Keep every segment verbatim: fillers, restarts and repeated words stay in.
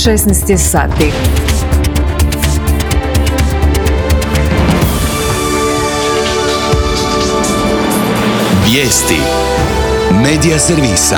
šesnaest je sati. Vijesti Medija servisa.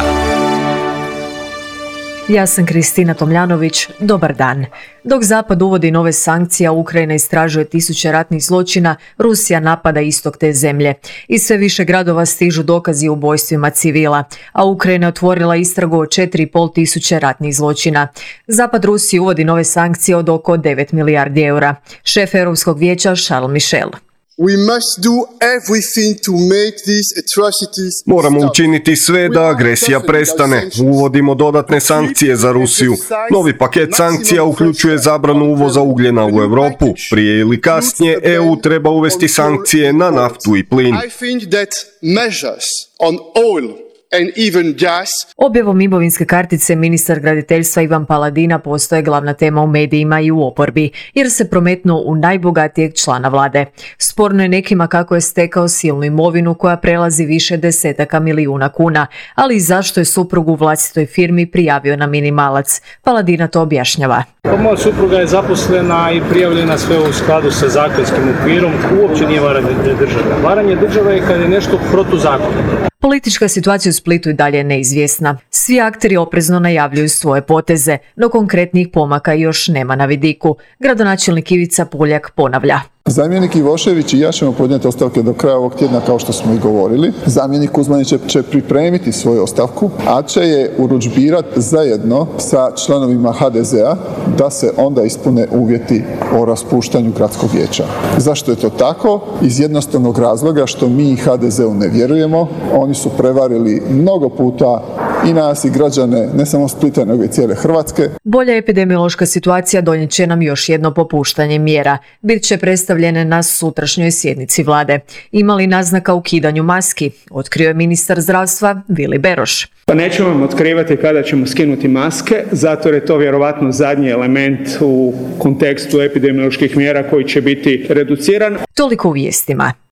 Ja sam Kristina Tomljanović, dobar dan. Dok Zapad uvodi nove sankcije, a Ukrajina istražuje tisuće ratnih zločina, Rusija napada istok te zemlje. Iz sve više gradova stižu dokazi o ubojstvima civila, a Ukrajina je otvorila istragu o četiri i pol tisuće ratnih zločina. Zapad Rusiji uvodi nove sankcije od oko devet milijardi eura. Šef Europskog vijeća Charles Michel. We must do everything to make these atrocities stop. Moramo učiniti sve da agresija prestane. Uvodimo dodatne sankcije za Rusiju. Novi paket sankcija uključuje zabranu uvoza ugljena u Europu. Prije ili kasnije E U treba uvesti sankcije na naftu i plin. I think that measures on oil and even gas. Objavom imovinske kartice ministar graditeljstva Ivan Paladina postaje glavna tema u medijima i u oporbi, jer se prometnuo u najbogatijeg člana vlade. Sporno je nekima kako je stekao silnu imovinu koja prelazi više desetaka milijuna kuna, ali i zašto je suprug u vlastitoj firmi prijavio na minimalac. Paladina to objašnjava. Pa moja supruga je zaposlena i prijavljena sve u skladu sa zakonskim okvirom, uopće nije varanje države. Varanje države je kad je nešto protuzakonito. Politička situacija u Splitu i dalje je neizvjesna. Svi akteri oprezno najavljuju svoje poteze, no konkretnih pomaka još nema na vidiku. Gradonačelnik Ivica Poljak ponavlja. Zamjenik Ivošević i ja ćemo podnijeti ostavke do kraja ovog tjedna kao što smo i govorili. Zamjenik Kuzmanić će, će pripremiti svoju ostavku, a će je urudžbirati zajedno sa članovima H D Z A da se onda ispune uvjeti o raspuštanju gradskog vijeća. Zašto je to tako? Iz jednostavnog razloga što mi H D Z U ne vjerujemo. Oni su prevarili mnogo puta i nas i građane, ne samo Splita, nego i cijele Hrvatske. Bolja epidemiološka situacija donijet će nam još jedno popuštanje mjera. Bit će predstavljene na sutrašnjoj sjednici vlade. Ima li naznaka o ukidanju maski? Otkrio je ministar zdravstva Vili Beroš. Pa nećemo vam otkrivati kada ćemo skinuti maske, zato je to vjerovatno zadnji element u kontekstu epidemioloških mjera koji će biti reduciran. Toliko u vijestima.